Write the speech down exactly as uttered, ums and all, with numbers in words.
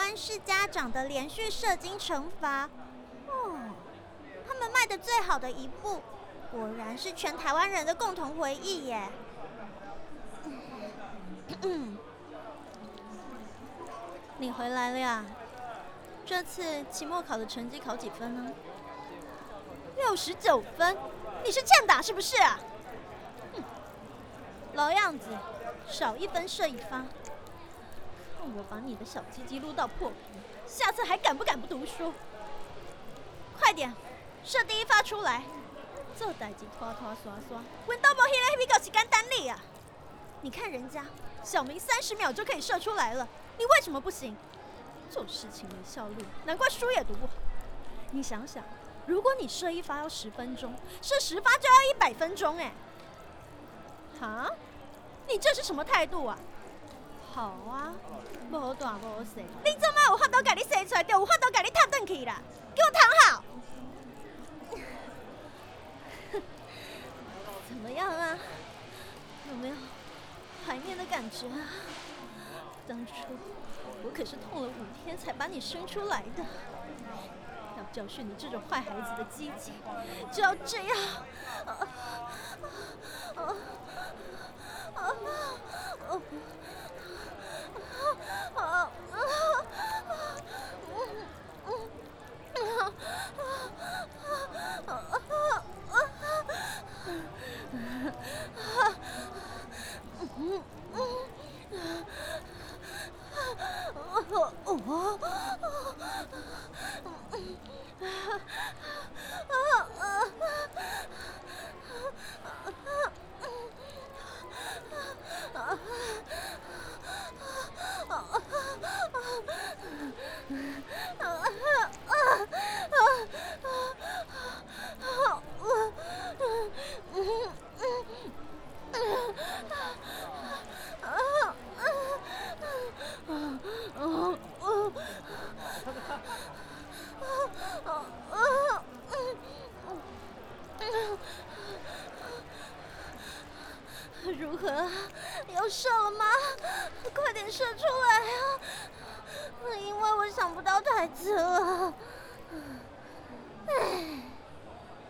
湾式家长的连续射精惩罚。哦，他们卖的最好的一部，果然是全台湾人的共同回忆耶。嗯，你回来了呀？这次期末考的成绩考几分呢？六十九分，你是欠打是不是啊？哼，老样子，少一分射一发。看我把你的小鸡鸡撸到破皮，下次还敢不敢不读书？快点，射第一发出来！做代志拖拖刷刷，阮都无迄个比较是简单哩啊！你看人家小明三十秒就可以射出来了，你为什么不行？做事情没效率，难怪书也读不好。你想想，如果你射一发要十分钟，射十发就要一百分钟哎！哈？你这是什么态度啊？好啊，无大无小，你怎么有法度把你生出来，就有法度把你踢转去啦？给我躺好！怎么样啊？有没有怀念的感觉啊？当初我可是痛了五天才把你生出来的，要教训你这种坏孩子的鸡鸡，就要这样。啊啊啊啊啊啊如何？要射了吗？快点射出来啊！因为我想不到台词了。唉。